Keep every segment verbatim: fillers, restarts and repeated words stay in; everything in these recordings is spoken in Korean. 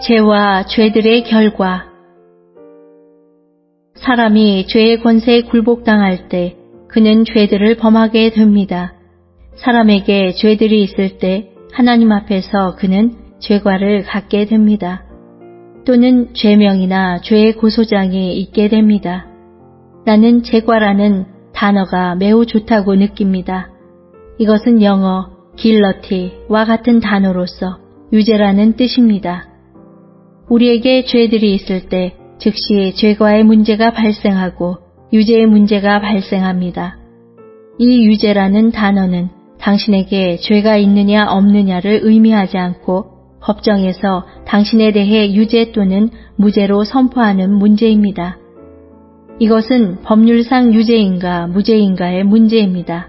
죄와 죄들의 결과. 사람이 죄의 권세에 굴복당할 때 그는 죄들을 범하게 됩니다. 사람에게 죄들이 있을 때 하나님 앞에서 그는 죄과를 갖게 됩니다. 또는 죄명이나 죄의 고소장이 있게 됩니다. 나는 죄과라는 단어가 매우 좋다고 느낍니다. 이것은 영어 guilty와 같은 단어로서 유죄라는 뜻입니다. 우리에게 죄들이 있을 때 즉시 죄과의 문제가 발생하고 유죄의 문제가 발생합니다. 이 유죄라는 단어는 당신에게 죄가 있느냐 없느냐를 의미하지 않고 법정에서 당신에 대해 유죄 또는 무죄로 선포하는 문제입니다. 이것은 법률상 유죄인가 무죄인가의 문제입니다.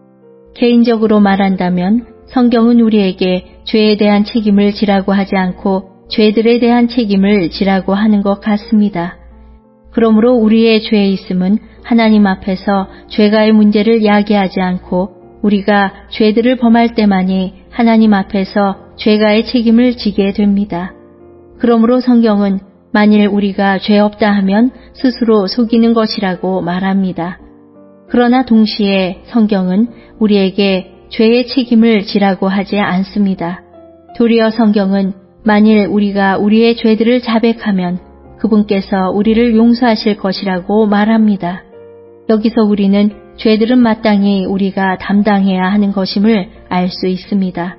개인적으로 말한다면 성경은 우리에게 죄에 대한 책임을 지라고 하지 않고 죄들에 대한 책임을 지라고 하는 것 같습니다. 그러므로 우리의 죄에 있음은 하나님 앞에서 죄가의 문제를 야기하지 않고 우리가 죄들을 범할 때만이 하나님 앞에서 죄가의 책임을 지게 됩니다. 그러므로 성경은 만일 우리가 죄 없다 하면 스스로 속이는 것이라고 말합니다. 그러나 동시에 성경은 우리에게 죄의 책임을 지라고 하지 않습니다. 도리어 성경은 만일 우리가 우리의 죄들을 자백하면 그분께서 우리를 용서하실 것이라고 말합니다. 여기서 우리는 죄들은 마땅히 우리가 담당해야 하는 것임을 알 수 있습니다.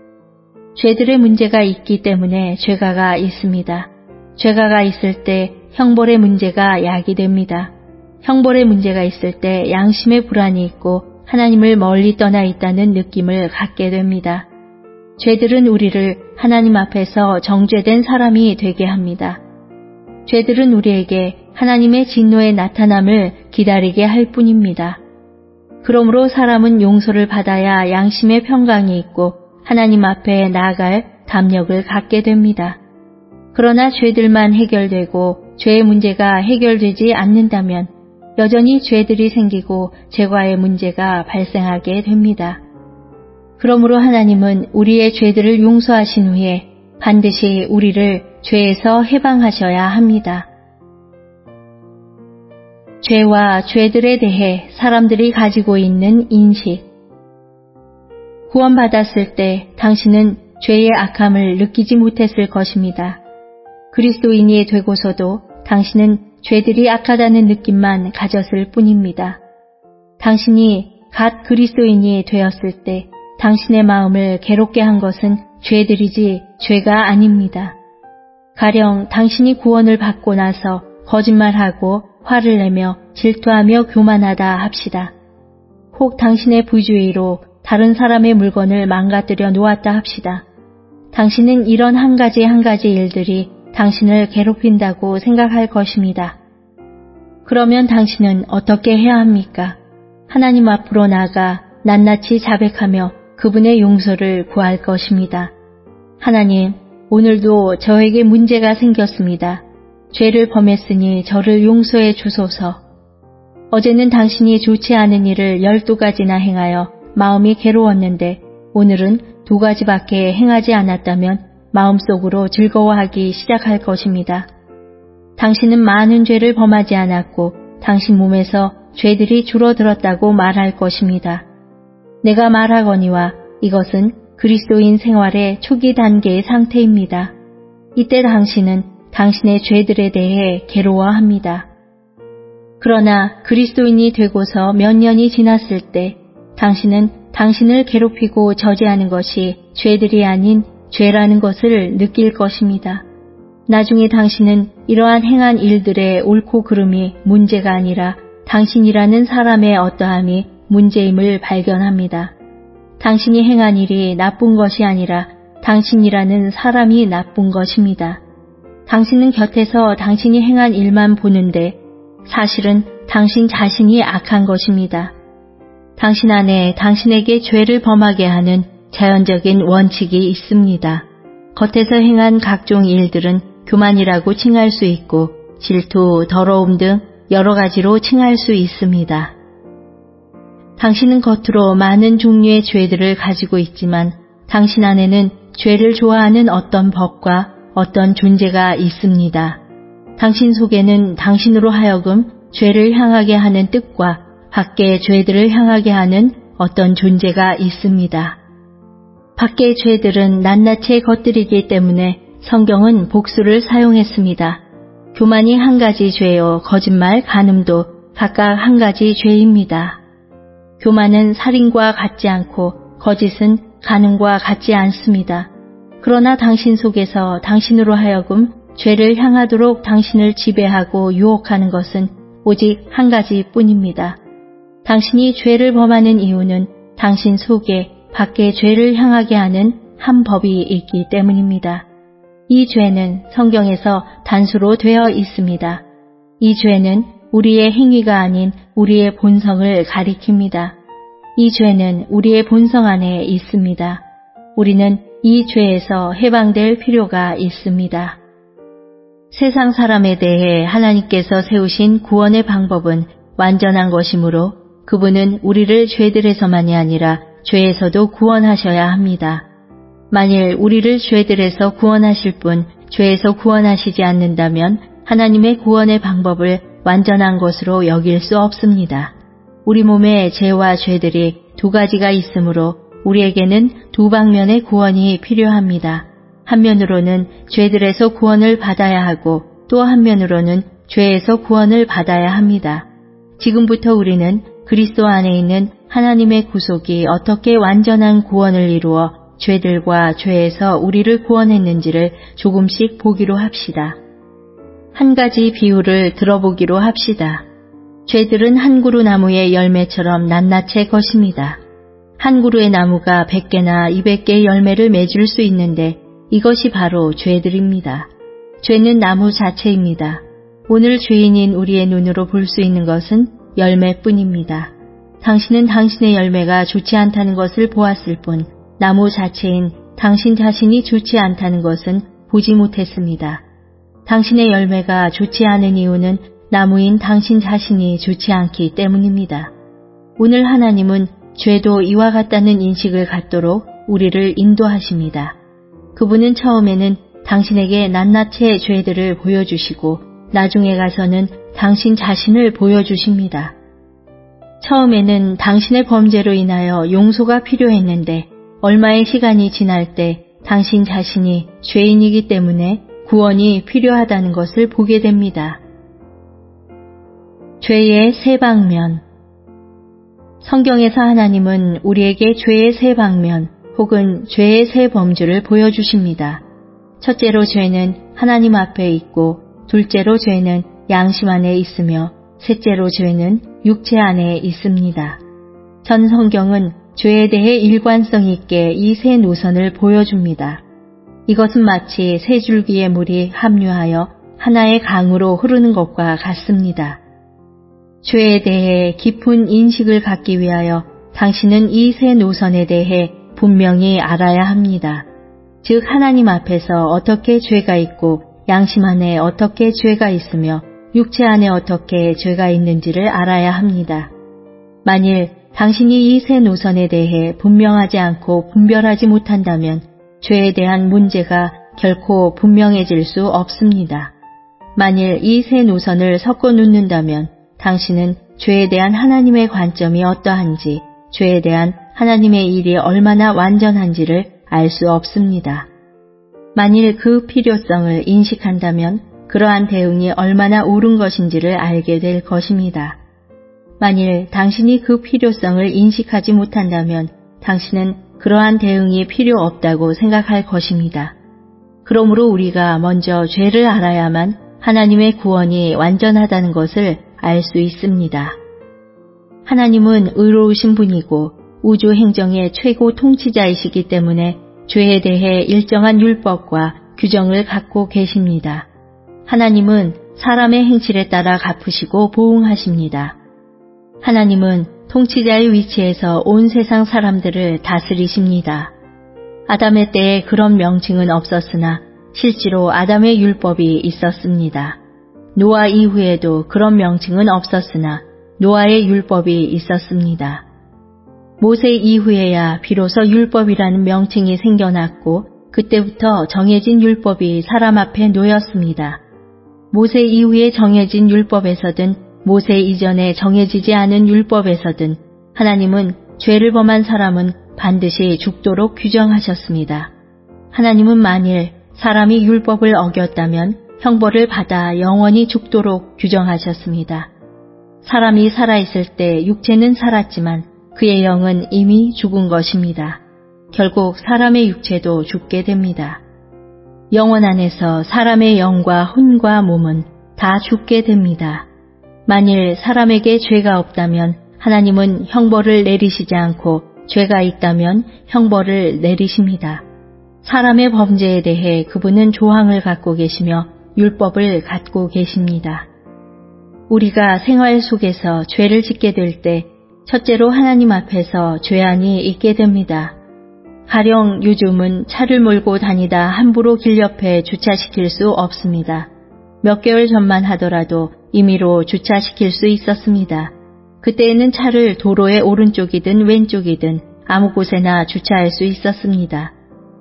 죄들의 문제가 있기 때문에 죄가가 있습니다. 죄가가 있을 때 형벌의 문제가 야기됩니다. 형벌의 문제가 있을 때 양심의 불안이 있고 하나님을 멀리 떠나 있다는 느낌을 갖게 됩니다. 죄들은 우리를 하나님 앞에서 정죄된 사람이 되게 합니다. 죄들은 우리에게 하나님의 진노의 나타남을 기다리게 할 뿐입니다. 그러므로 사람은 용서를 받아야 양심의 평강이 있고 하나님 앞에 나아갈 담력을 갖게 됩니다. 그러나 죄들만 해결되고 죄의 문제가 해결되지 않는다면 여전히 죄들이 생기고 죄과의 문제가 발생하게 됩니다. 그러므로 하나님은 우리의 죄들을 용서하신 후에 반드시 우리를 죄에서 해방하셔야 합니다. 죄와 죄들에 대해 사람들이 가지고 있는 인식. 구원받았을 때 당신은 죄의 악함을 느끼지 못했을 것입니다. 그리스도인이 되고서도 당신은 죄들이 악하다는 느낌만 가졌을 뿐입니다. 당신이 갓 그리스도인이 되었을 때 당신의 마음을 괴롭게 한 것은 죄들이지 죄가 아닙니다. 가령 당신이 구원을 받고 나서 거짓말하고 화를 내며 질투하며 교만하다 합시다. 혹 당신의 부주의로 다른 사람의 물건을 망가뜨려 놓았다 합시다. 당신은 이런 한 가지 한 가지 일들이 당신을 괴롭힌다고 생각할 것입니다. 그러면 당신은 어떻게 해야 합니까? 하나님 앞으로 나아가 낱낱이 자백하며 그분의 용서를 구할 것입니다. 하나님, 오늘도 저에게 문제가 생겼습니다. 죄를 범했으니 저를 용서해 주소서. 어제는 당신이 좋지 않은 일을 열두 가지나 행하여 마음이 괴로웠는데 오늘은 두 가지밖에 행하지 않았다면 마음속으로 즐거워하기 시작할 것입니다. 당신은 많은 죄를 범하지 않았고 당신 몸에서 죄들이 줄어들었다고 말할 것입니다. 내가 말하거니와 이것은 그리스도인 생활의 초기 단계의 상태입니다. 이때 당신은 당신의 죄들에 대해 괴로워합니다. 그러나 그리스도인이 되고서 몇 년이 지났을 때 당신은 당신을 괴롭히고 저지하는 것이 죄들이 아닌 죄라는 것을 느낄 것입니다. 나중에 당신은 이러한 행한 일들의 옳고 그름이 문제가 아니라 당신이라는 사람의 어떠함이 문제임을 발견합니다. 당신이 행한 일이 나쁜 것이 아니라 당신이라는 사람이 나쁜 것입니다. 당신은 곁에서 당신이 행한 일만 보는데 사실은 당신 자신이 악한 것입니다. 당신 안에 당신에게 죄를 범하게 하는 자연적인 원칙이 있습니다. 겉에서 행한 각종 일들은 교만이라고 칭할 수 있고 질투, 더러움 등 여러 가지로 칭할 수 있습니다. 당신은 겉으로 많은 종류의 죄들을 가지고 있지만 당신 안에는 죄를 좋아하는 어떤 법과 어떤 존재가 있습니다. 당신 속에는 당신으로 하여금 죄를 향하게 하는 뜻과 밖의 죄들을 향하게 하는 어떤 존재가 있습니다. 밖의 죄들은 낱낱이 것들이기 때문에 성경은 복수를 사용했습니다. 교만이 한 가지 죄요, 거짓말, 간음도 각각 한 가지 죄입니다. 교만은 살인과 같지 않고 거짓은 간음과 같지 않습니다. 그러나 당신 속에서 당신으로 하여금 죄를 향하도록 당신을 지배하고 유혹하는 것은 오직 한 가지뿐입니다. 당신이 죄를 범하는 이유는 당신 속에 밖의 죄를 향하게 하는 한 법이 있기 때문입니다. 이 죄는 성경에서 단수로 되어 있습니다. 이 죄는 우리의 행위가 아닌 우리의 본성을 가리킵니다. 이 죄는 우리의 본성 안에 있습니다. 우리는 이 죄에서 해방될 필요가 있습니다. 세상 사람에 대해 하나님께서 세우신 구원의 방법은 완전한 것이므로 그분은 우리를 죄들에서만이 아니라 죄에서도 구원하셔야 합니다. 만일 우리를 죄들에서 구원하실 분, 죄에서 구원하시지 않는다면 하나님의 구원의 방법을 완전한 것으로 여길 수 없습니다. 우리 몸에 죄와 죄들이 두 가지가 있으므로 우리에게는 두 방면의 구원이 필요합니다. 한면으로는 죄들에서 구원을 받아야 하고 또 한면으로는 죄에서 구원을 받아야 합니다. 지금부터 우리는 그리스도 안에 있는 하나님의 구속이 어떻게 완전한 구원을 이루어 죄들과 죄에서 우리를 구원했는지를 조금씩 보기로 합시다. 한 가지 비유를 들어보기로 합시다. 죄들은 한 그루 나무의 열매처럼 낱낱의 것입니다. 한 그루의 나무가 백 개나 이백 개의 열매를 맺을 수 있는데 이것이 바로 죄들입니다. 죄는 나무 자체입니다. 오늘 죄인인 우리의 눈으로 볼 수 있는 것은 열매뿐입니다. 당신은 당신의 열매가 좋지 않다는 것을 보았을 뿐 나무 자체인 당신 자신이 좋지 않다는 것은 보지 못했습니다. 당신의 열매가 좋지 않은 이유는 나무인 당신 자신이 좋지 않기 때문입니다. 오늘 하나님은 죄도 이와 같다는 인식을 갖도록 우리를 인도하십니다. 그분은 처음에는 당신에게 낱낱의 죄들을 보여주시고 나중에 가서는 당신 자신을 보여주십니다. 처음에는 당신의 범죄로 인하여 용서가 필요했는데 얼마의 시간이 지날 때 당신 자신이 죄인이기 때문에 구원이 필요하다는 것을 보게 됩니다. 죄의 세 방면. 성경에서 하나님은 우리에게 죄의 세 방면 혹은 죄의 세 범주를 보여주십니다. 첫째로 죄는 하나님 앞에 있고 둘째로 죄는 양심 안에 있으며 셋째로 죄는 육체 안에 있습니다. 전 성경은 죄에 대해 일관성 있게 이 세 노선을 보여줍니다. 이것은 마치 세 줄기의 물이 합류하여 하나의 강으로 흐르는 것과 같습니다. 죄에 대해 깊은 인식을 갖기 위하여 당신은 이 세 노선에 대해 분명히 알아야 합니다. 즉 하나님 앞에서 어떻게 죄가 있고 양심 안에 어떻게 죄가 있으며 육체 안에 어떻게 죄가 있는지를 알아야 합니다. 만일 당신이 이 세 노선에 대해 분명하지 않고 분별하지 못한다면 죄에 대한 문제가 결코 분명해질 수 없습니다. 만일 이 세 노선을 섞어 놓는다면 당신은 죄에 대한 하나님의 관점이 어떠한지, 죄에 대한 하나님의 일이 얼마나 완전한지를 알 수 없습니다. 만일 그 필요성을 인식한다면 그러한 대응이 얼마나 옳은 것인지를 알게 될 것입니다. 만일 당신이 그 필요성을 인식하지 못한다면 당신은 그러한 대응이 필요 없다고 생각할 것입니다. 그러므로 우리가 먼저 죄를 알아야만 하나님의 구원이 완전하다는 것을 알 수 있습니다. 하나님은 의로우신 분이고 우주 행정의 최고 통치자이시기 때문에 죄에 대해 일정한 율법과 규정을 갖고 계십니다. 하나님은 사람의 행실에 따라 갚으시고 보응하십니다. 하나님은 통치자의 위치에서 온 세상 사람들을 다스리십니다. 아담의 때에 그런 명칭은 없었으나 실제로 아담의 율법이 있었습니다. 노아 이후에도 그런 명칭은 없었으나 노아의 율법이 있었습니다. 모세 이후에야 비로소 율법이라는 명칭이 생겨났고 그때부터 정해진 율법이 사람 앞에 놓였습니다. 모세 이후에 정해진 율법에서든 모세 이전에 정해지지 않은 율법에서든 하나님은 죄를 범한 사람은 반드시 죽도록 규정하셨습니다. 하나님은 만일 사람이 율법을 어겼다면 형벌을 받아 영원히 죽도록 규정하셨습니다. 사람이 살아있을 때 육체는 살았지만 그의 영은 이미 죽은 것입니다. 결국 사람의 육체도 죽게 됩니다. 영원 안에서 사람의 영과 혼과 몸은 다 죽게 됩니다. 만일 사람에게 죄가 없다면 하나님은 형벌을 내리시지 않고 죄가 있다면 형벌을 내리십니다. 사람의 범죄에 대해 그분은 조항을 갖고 계시며 율법을 갖고 계십니다. 우리가 생활 속에서 죄를 짓게 될 때 첫째로 하나님 앞에서 죄안이 있게 됩니다. 가령 요즘은 차를 몰고 다니다 함부로 길 옆에 주차시킬 수 없습니다. 몇 개월 전만 하더라도 임의로 주차시킬 수 있었습니다. 그때에는 차를 도로의 오른쪽이든 왼쪽이든 아무 곳에나 주차할 수 있었습니다.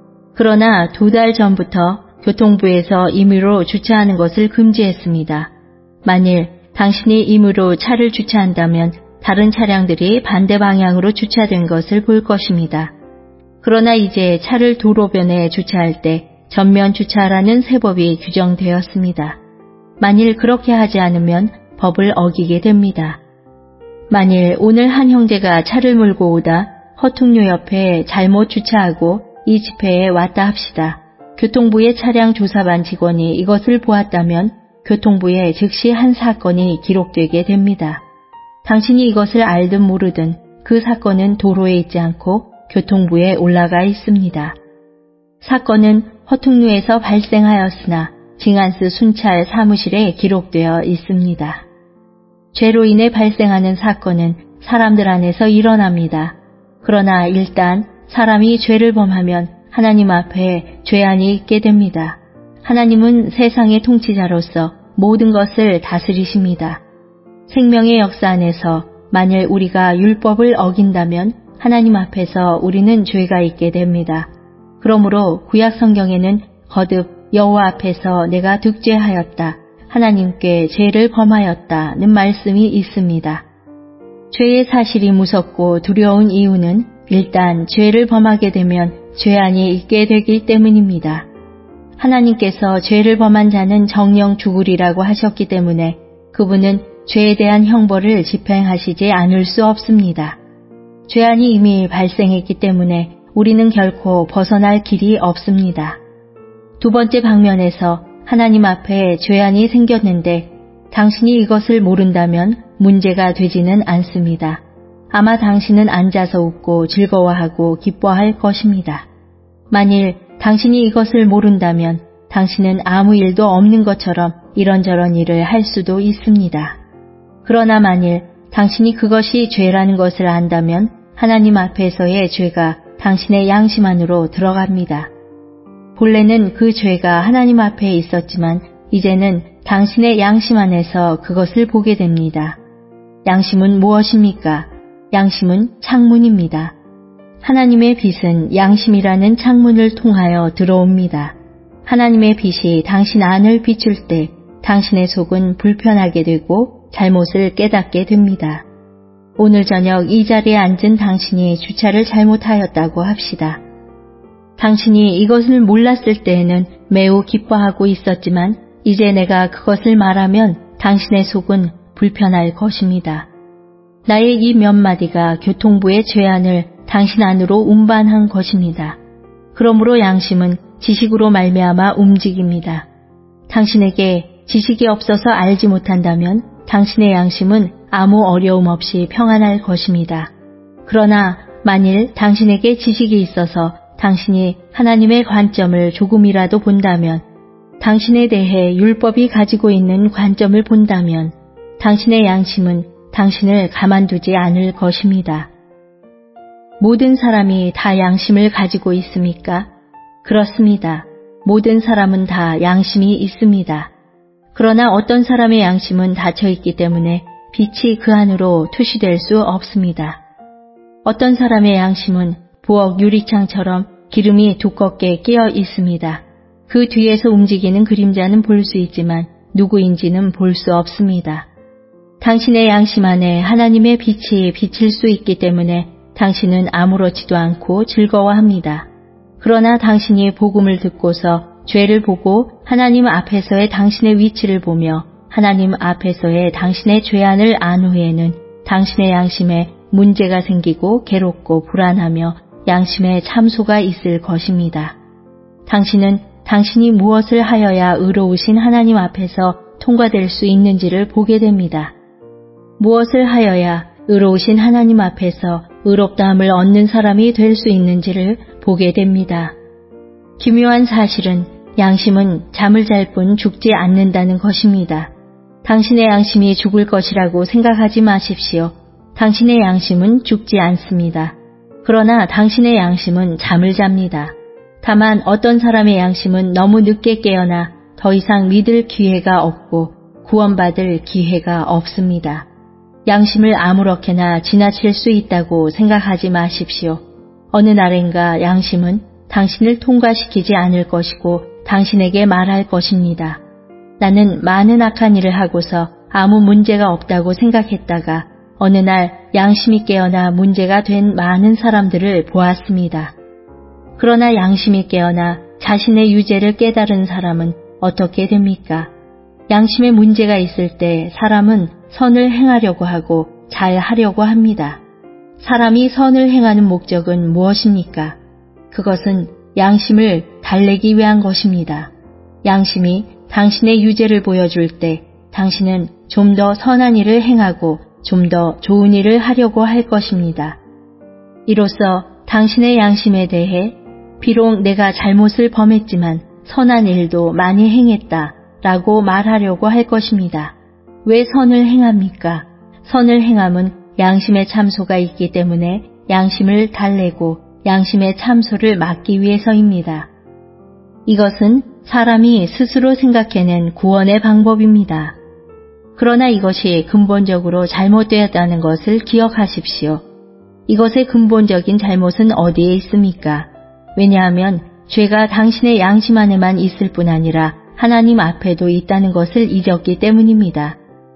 그러나 두 달 전부터 교통부에서 임의로 주차하는 것을 금지했습니다. 만일 당신이 임의로 차를 주차한다면 다른 차량들이 반대 방향으로 주차된 것을 볼 것입니다. 그러나 이제 차를 도로변에 주차할 때 전면 주차라는 세법이 규정되었습니다. 만일 그렇게 하지 않으면 법을 어기게 됩니다. 만일 오늘 한 형제가 차를 몰고 오다 허퉁료 옆에 잘못 주차하고 이 집회에 왔다 합시다. 교통부의 차량 조사반 직원이 이것을 보았다면 교통부에 즉시 한 사건이 기록되게 됩니다. 당신이 이것을 알든 모르든 그 사건은 도로에 있지 않고 교통부에 올라가 있습니다. 사건은 허퉁루에서 발생하였으나 징한스 순찰 사무실에 기록되어 있습니다. 죄로 인해 발생하는 사건은 사람들 안에서 일어납니다. 그러나 일단 사람이 죄를 범하면 하나님 앞에 죄안이 있게 됩니다. 하나님은 세상의 통치자로서 모든 것을 다스리십니다. 생명의 역사 안에서 만일 우리가 율법을 어긴다면 하나님 앞에서 우리는 죄가 있게 됩니다. 그러므로 구약 성경에는 거듭 여호와 앞에서 내가 득죄하였다, 하나님께 죄를 범하였다는 말씀이 있습니다. 죄의 사실이 무섭고 두려운 이유는 일단 죄를 범하게 되면 죄안이 있게 되기 때문입니다. 하나님께서 죄를 범한 자는 정령 죽으리라고 하셨기 때문에 그분은 죄에 대한 형벌을 집행하시지 않을 수 없습니다. 죄안이 이미 발생했기 때문에 우리는 결코 벗어날 길이 없습니다. 두 번째 방면에서 하나님 앞에 죄안이 생겼는데 당신이 이것을 모른다면 문제가 되지는 않습니다. 아마 당신은 앉아서 웃고 즐거워하고 기뻐할 것입니다. 만일 당신이 이것을 모른다면 당신은 아무 일도 없는 것처럼 이런저런 일을 할 수도 있습니다. 그러나 만일 당신이 그것이 죄라는 것을 안다면 하나님 앞에서의 죄가 당신의 양심 안으로 들어갑니다. 본래는 그 죄가 하나님 앞에 있었지만 이제는 당신의 양심 안에서 그것을 보게 됩니다. 양심은 무엇입니까? 양심은 창문입니다. 하나님의 빛은 양심이라는 창문을 통하여 들어옵니다. 하나님의 빛이 당신 안을 비출 때 당신의 속은 불편하게 되고 잘못을 깨닫게 됩니다. 오늘 저녁 이 자리에 앉은 당신이 주차를 잘못하였다고 합시다. 당신이 이것을 몰랐을 때에는 매우 기뻐하고 있었지만 이제 내가 그것을 말하면 당신의 속은 불편할 것입니다. 나의 이 몇 마디가 교통부의 죄안을 당신 안으로 운반한 것입니다. 그러므로 양심은 지식으로 말미암아 움직입니다. 당신에게 지식이 없어서 알지 못한다면 당신의 양심은 아무 어려움 없이 평안할 것입니다. 그러나 만일 당신에게 지식이 있어서 당신이 하나님의 관점을 조금이라도 본다면, 당신에 대해 율법이 가지고 있는 관점을 본다면 당신의 양심은 당신을 가만두지 않을 것입니다. 모든 사람이 다 양심을 가지고 있습니까? 그렇습니다. 모든 사람은 다 양심이 있습니다. 그러나 어떤 사람의 양심은 닫혀있기 때문에 빛이 그 안으로 투시될 수 없습니다. 어떤 사람의 양심은 부엌 유리창처럼 기름이 두껍게 끼어 있습니다. 그 뒤에서 움직이는 그림자는 볼 수 있지만 누구인지는 볼 수 없습니다. 당신의 양심 안에 하나님의 빛이 비칠 수 있기 때문에 당신은 아무렇지도 않고 즐거워합니다. 그러나 당신이 복음을 듣고서 죄를 보고 하나님 앞에서의 당신의 위치를 보며 하나님 앞에서의 당신의 죄안을 안 후에는 당신의 양심에 문제가 생기고 괴롭고 불안하며 양심에 참소가 있을 것입니다. 당신은 당신이 무엇을 하여야 의로우신 하나님 앞에서 통과될 수 있는지를 보게 됩니다. 무엇을 하여야 의로우신 하나님 앞에서 의롭다함을 얻는 사람이 될 수 있는지를 보게 됩니다. 기묘한 사실은 양심은 잠을 잘 뿐 죽지 않는다는 것입니다. 당신의 양심이 죽을 것이라고 생각하지 마십시오. 당신의 양심은 죽지 않습니다. 그러나 당신의 양심은 잠을 잡니다. 다만 어떤 사람의 양심은 너무 늦게 깨어나 더 이상 믿을 기회가 없고 구원받을 기회가 없습니다. 양심을 아무렇게나 지나칠 수 있다고 생각하지 마십시오. 어느 날인가 양심은 당신을 통과시키지 않을 것이고 당신에게 말할 것입니다. 나는 많은 악한 일을 하고서 아무 문제가 없다고 생각했다가 어느 날 양심이 깨어나 문제가 된 많은 사람들을 보았습니다. 그러나 양심이 깨어나 자신의 유죄를 깨달은 사람은 어떻게 됩니까? 양심에 문제가 있을 때 사람은 선을 행하려고 하고 잘 하려고 합니다. 사람이 선을 행하는 목적은 무엇입니까? 그것은 양심을 달래기 위한 것입니다. 양심이 당신의 유죄를 보여줄 때 당신은 좀 더 선한 일을 행하고 좀 더 좋은 일을 하려고 할 것입니다. 이로써 당신의 양심에 대해 비록 내가 잘못을 범했지만 선한 일도 많이 행했다 라고 말하려고 할 것입니다. 왜 선을 행합니까? 선을 행함은 양심의 참소가 있기 때문에 양심을 달래고 양심의 참소를 막기 위해서입니다. 이것은 사람이 스스로 생각해낸 구원의 방법입니다. 그러나 이것이 근본적으로 잘못되었다는 것을 기억하십시오. 이것의 근본적인 잘못은 어디에 있습니까? 왜냐하면 죄가 당신의 양심 안에만 있을 뿐 아니라 하나님 앞에도 있다는 것을 잊었기 때문입니다.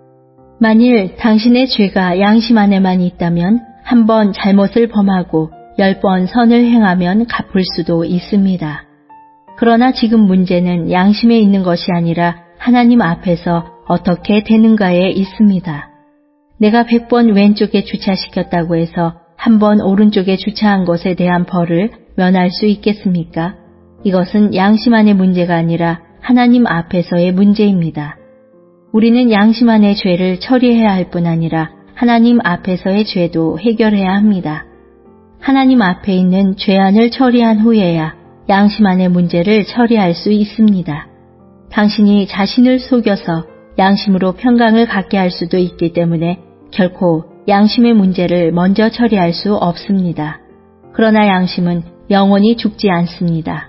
만일 당신의 죄가 양심 안에만 있다면 한 번 잘못을 범하고 열 번 선을 행하면 갚을 수도 있습니다. 그러나 지금 문제는 양심에 있는 것이 아니라 하나님 앞에서 어떻게 되는가에 있습니다. 내가 백 번 왼쪽에 주차시켰다고 해서 한 번 오른쪽에 주차한 것에 대한 벌을 면할 수 있겠습니까? 이것은 양심 안의 문제가 아니라 하나님 앞에서의 문제입니다. 우리는 양심 안의 죄를 처리해야 할 뿐 아니라 하나님 앞에서의 죄도 해결해야 합니다. 하나님 앞에 있는 죄안을 처리한 후에야 양심 안의 문제를 처리할 수 있습니다. 당신이 자신을 속여서 양심으로 평강을 갖게 할 수도 있기 때문에 결코 양심의 문제를 먼저 처리할 수 없습니다. 그러나 양심은 영원히 죽지 않습니다.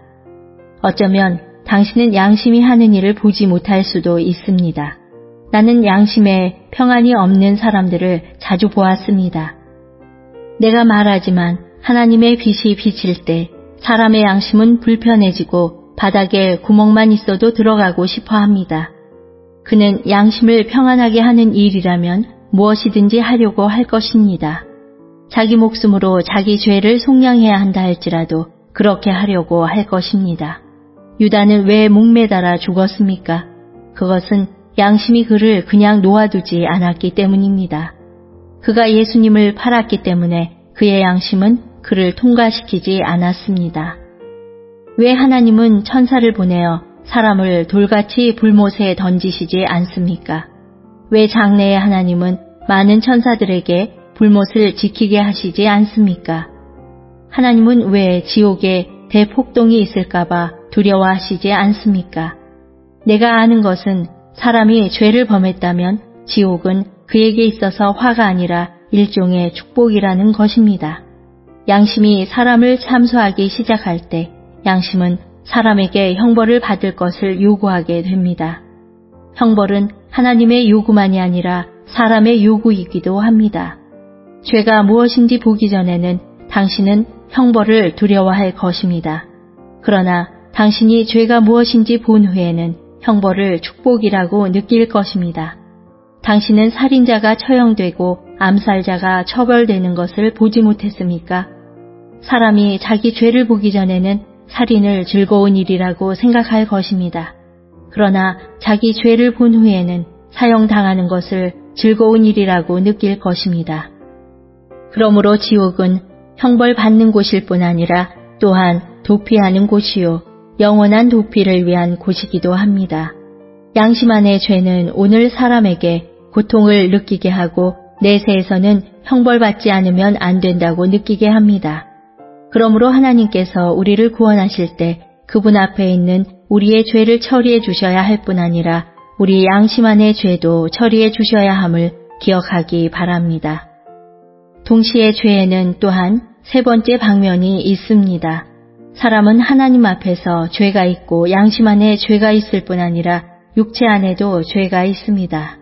어쩌면 당신은 양심이 하는 일을 보지 못할 수도 있습니다. 나는 양심에 평안이 없는 사람들을 자주 보았습니다. 내가 말하지만 하나님의 빛이 비칠 때 사람의 양심은 불편해지고 바닥에 구멍만 있어도 들어가고 싶어 합니다. 그는 양심을 평안하게 하는 일이라면 무엇이든지 하려고 할 것입니다. 자기 목숨으로 자기 죄를 속량해야 한다 할지라도 그렇게 하려고 할 것입니다. 유다는 왜 목매달아 죽었습니까? 그것은 양심이 그를 그냥 놓아두지 않았기 때문입니다. 그가 예수님을 팔았기 때문에 그의 양심은 그를 통과시키지 않았습니다. 왜 하나님은 천사를 보내어 사람을 돌같이 불못에 던지시지 않습니까? 왜 장래의 하나님은 많은 천사들에게 불못을 지키게 하시지 않습니까? 하나님은 왜 지옥에 대폭동이 있을까봐 두려워하시지 않습니까? 내가 아는 것은 사람이 죄를 범했다면 지옥은 그에게 있어서 화가 아니라 일종의 축복이라는 것입니다. 양심이 사람을 참소하기 시작할 때 양심은 사람에게 형벌을 받을 것을 요구하게 됩니다. 형벌은 하나님의 요구만이 아니라 사람의 요구이기도 합니다. 죄가 무엇인지 보기 전에는 당신은 형벌을 두려워할 것입니다. 그러나 당신이 죄가 무엇인지 본 후에는 형벌을 축복이라고 느낄 것입니다. 당신은 살인자가 처형되고 암살자가 처벌되는 것을 보지 못했습니까? 사람이 자기 죄를 보기 전에는 살인을 즐거운 일이라고 생각할 것입니다. 그러나 자기 죄를 본 후에는 사형당하는 것을 즐거운 일이라고 느낄 것입니다. 그러므로 지옥은 형벌 받는 곳일 뿐 아니라 또한 도피하는 곳이요 영원한 도피를 위한 곳이기도 합니다. 양심 안의 죄는 오늘 사람에게 고통을 느끼게 하고 내세에서는 형벌받지 않으면 안 된다고 느끼게 합니다. 그러므로 하나님께서 우리를 구원하실 때 그분 앞에 있는 우리의 죄를 처리해 주셔야 할 뿐 아니라 우리 양심 안의 죄도 처리해 주셔야 함을 기억하기 바랍니다. 동시에 죄에는 또한 세 번째 방면이 있습니다. 사람은 하나님 앞에서 죄가 있고 양심 안에 죄가 있을 뿐 아니라 육체 안에도 죄가 있습니다.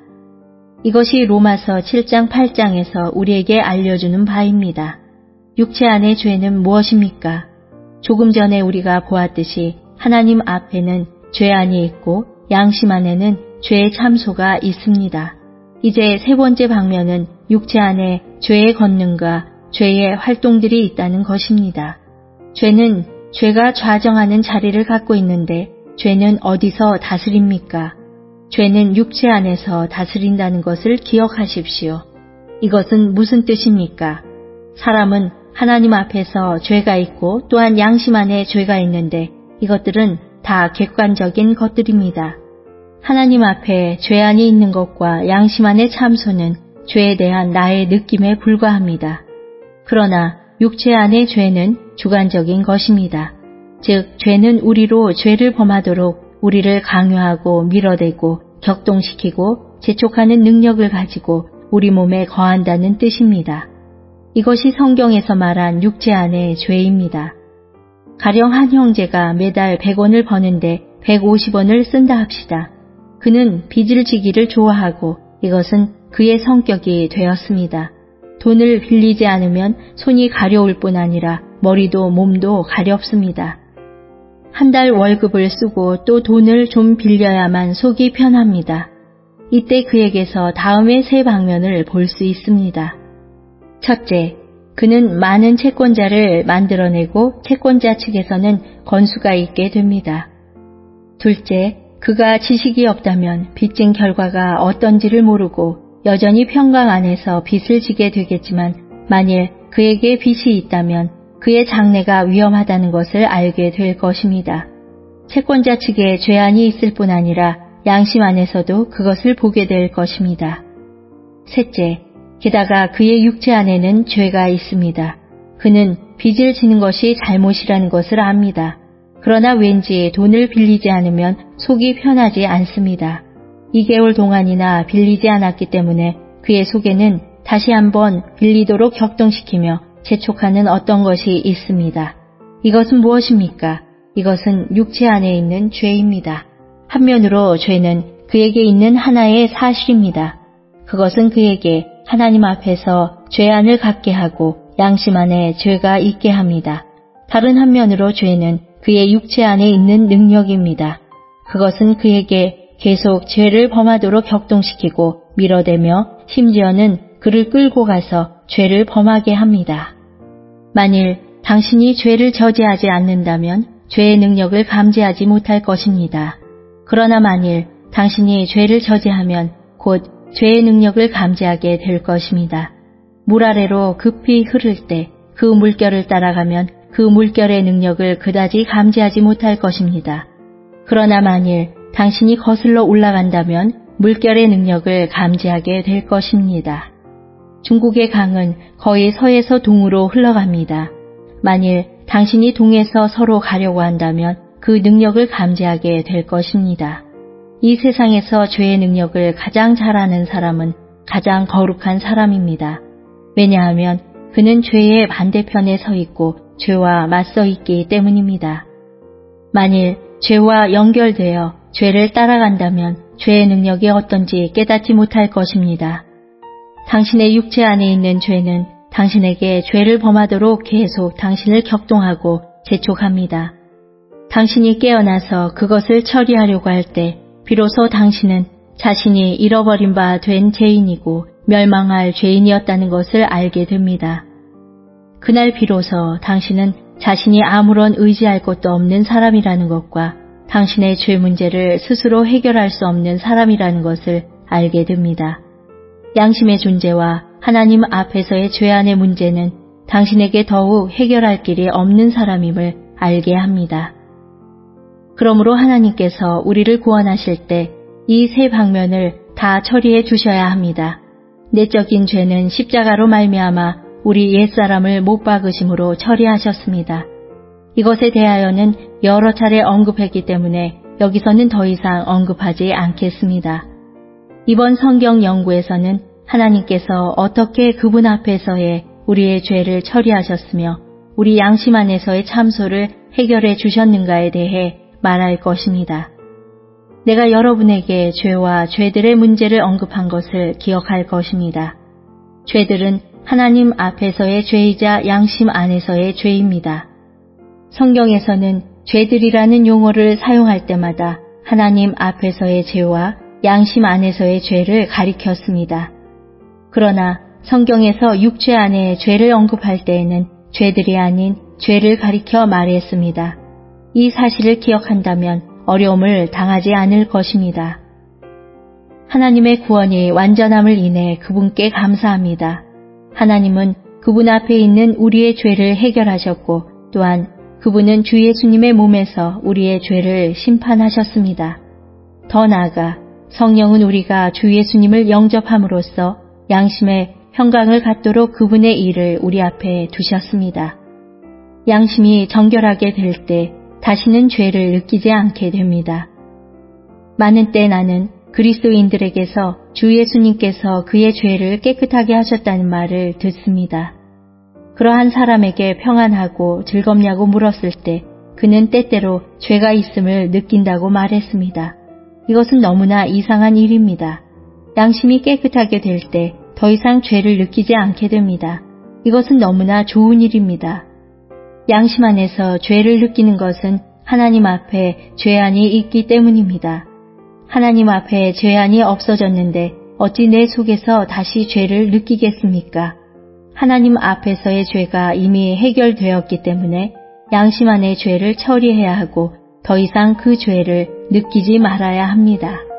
이것이 로마서 칠 장 팔 장에서 우리에게 알려주는 바입니다. 육체 안의 죄는 무엇입니까? 조금 전에 우리가 보았듯이 하나님 앞에는 죄안이 있고 양심 안에는 죄의 참소가 있습니다. 이제 세 번째 방면은 육체 안에 죄의 권능과 죄의 활동들이 있다는 것입니다. 죄는 죄가 좌정하는 자리를 갖고 있는데 죄는 어디서 다스립니까? 죄는 육체 안에서 다스린다는 것을 기억하십시오. 이것은 무슨 뜻입니까? 사람은 하나님 앞에서 죄가 있고 또한 양심 안에 죄가 있는데 이것들은 다 객관적인 것들입니다. 하나님 앞에 죄안이 있는 것과 양심 안의 참소는 죄에 대한 나의 느낌에 불과합니다. 그러나 육체 안의 죄는 주관적인 것입니다. 즉 죄는 우리로 죄를 범하도록 우리를 강요하고 밀어대고 격동시키고 재촉하는 능력을 가지고 우리 몸에 거한다는 뜻입니다. 이것이 성경에서 말한 육체 안의 죄입니다. 가령 한 형제가 매달 백 원을 버는데 백오십 원을 쓴다 합시다. 그는 빚을 지기를 좋아하고 이것은 그의 성격이 되었습니다. 돈을 빌리지 않으면 손이 가려울 뿐 아니라 머리도 몸도 가렵습니다. 한 달 월급을 쓰고 또 돈을 좀 빌려야만 속이 편합니다. 이때 그에게서 다음의 세 방면을 볼 수 있습니다. 첫째, 그는 많은 채권자를 만들어내고 채권자 측에서는 건수가 있게 됩니다. 둘째, 그가 지식이 없다면 빚진 결과가 어떤지를 모르고 여전히 평강 안에서 빚을 지게 되겠지만 만일 그에게 빚이 있다면 그의 장래가 위험하다는 것을 알게 될 것입니다. 채권자 측에 죄안이 있을 뿐 아니라 양심 안에서도 그것을 보게 될 것입니다. 셋째, 게다가 그의 육체 안에는 죄가 있습니다. 그는 빚을 지는 것이 잘못이라는 것을 압니다. 그러나 왠지 돈을 빌리지 않으면 속이 편하지 않습니다. 이 개월 동안이나 빌리지 않았기 때문에 그의 속에는 다시 한번 빌리도록 격동시키며 재촉하는 어떤 것이 있습니다. 이것은 무엇입니까? 이것은 육체 안에 있는 죄입니다. 한면으로 죄는 그에게 있는 하나의 사실입니다. 그것은 그에게 하나님 앞에서 죄안을 갖게 하고 양심 안에 죄가 있게 합니다. 다른 한면으로 죄는 그의 육체 안에 있는 능력입니다. 그것은 그에게 계속 죄를 범하도록 격동시키고 밀어대며 심지어는 그를 끌고 가서 죄를 범하게 합니다. 만일 당신이 죄를 저지하지 않는다면 죄의 능력을 감지하지 못할 것입니다. 그러나 만일 당신이 죄를 저지하면 곧 죄의 능력을 감지하게 될 것입니다. 물 아래로 급히 흐를 때 그 물결을 따라가면 그 물결의 능력을 그다지 감지하지 못할 것입니다. 그러나 만일 당신이 거슬러 올라간다면 물결의 능력을 감지하게 될 것입니다. 중국의 강은 거의 서에서 동으로 흘러갑니다. 만일 당신이 동에서 서로 가려고 한다면 그 능력을 감지하게 될 것입니다. 이 세상에서 죄의 능력을 가장 잘 아는 사람은 가장 거룩한 사람입니다. 왜냐하면 그는 죄의 반대편에 서 있고 죄와 맞서 있기 때문입니다. 만일 죄와 연결되어 죄를 따라간다면 죄의 능력이 어떤지 깨닫지 못할 것입니다. 당신의 육체 안에 있는 죄는 당신에게 죄를 범하도록 계속 당신을 격동하고 재촉합니다. 당신이 깨어나서 그것을 처리하려고 할 때 비로소 당신은 자신이 잃어버린 바 된 죄인이고 멸망할 죄인이었다는 것을 알게 됩니다. 그날 비로소 당신은 자신이 아무런 의지할 것도 없는 사람이라는 것과 당신의 죄 문제를 스스로 해결할 수 없는 사람이라는 것을 알게 됩니다. 양심의 존재와 하나님 앞에서의 죄안의 문제는 당신에게 더욱 해결할 길이 없는 사람임을 알게 합니다. 그러므로 하나님께서 우리를 구원하실 때 이 세 방면을 다 처리해 주셔야 합니다. 내적인 죄는 십자가로 말미암아 우리 옛사람을 못 박으심으로 처리하셨습니다. 이것에 대하여는 여러 차례 언급했기 때문에 여기서는 더 이상 언급하지 않겠습니다. 이번 성경 연구에서는 하나님께서 어떻게 그분 앞에서의 우리의 죄를 처리하셨으며 우리 양심 안에서의 참소를 해결해 주셨는가에 대해 말할 것입니다. 내가 여러분에게 죄와 죄들의 문제를 언급한 것을 기억할 것입니다. 죄들은 하나님 앞에서의 죄이자 양심 안에서의 죄입니다. 성경에서는 죄들이라는 용어를 사용할 때마다 하나님 앞에서의 죄와 양심 안에서의 죄를 가리켰습니다. 그러나 성경에서 육죄 안에 죄를 언급할 때에는 죄들이 아닌 죄를 가리켜 말했습니다. 이 사실을 기억한다면 어려움을 당하지 않을 것입니다. 하나님의 구원이 완전함을 인해 그분께 감사합니다. 하나님은 그분 앞에 있는 우리의 죄를 해결하셨고 또한 그분은 주 예수님의 몸에서 우리의 죄를 심판하셨습니다. 더 나아가 성령은 우리가 주 예수님을 영접함으로써 양심의 평강을 갖도록 그분의 일을 우리 앞에 두셨습니다. 양심이 정결하게 될 때 다시는 죄를 느끼지 않게 됩니다. 많은 때 나는 그리스도인들에게서 주 예수님께서 그의 죄를 깨끗하게 하셨다는 말을 듣습니다. 그러한 사람에게 평안하고 즐겁냐고 물었을 때 그는 때때로 죄가 있음을 느낀다고 말했습니다. 이것은 너무나 이상한 일입니다. 양심이 깨끗하게 될 때 더 이상 죄를 느끼지 않게 됩니다. 이것은 너무나 좋은 일입니다. 양심 안에서 죄를 느끼는 것은 하나님 앞에 죄안이 있기 때문입니다. 하나님 앞에 죄안이 없어졌는데 어찌 내 속에서 다시 죄를 느끼겠습니까? 하나님 앞에서의 죄가 이미 해결되었기 때문에 양심 안의 죄를 처리해야 하고 더 이상 그 죄를 느끼지 말아야 합니다.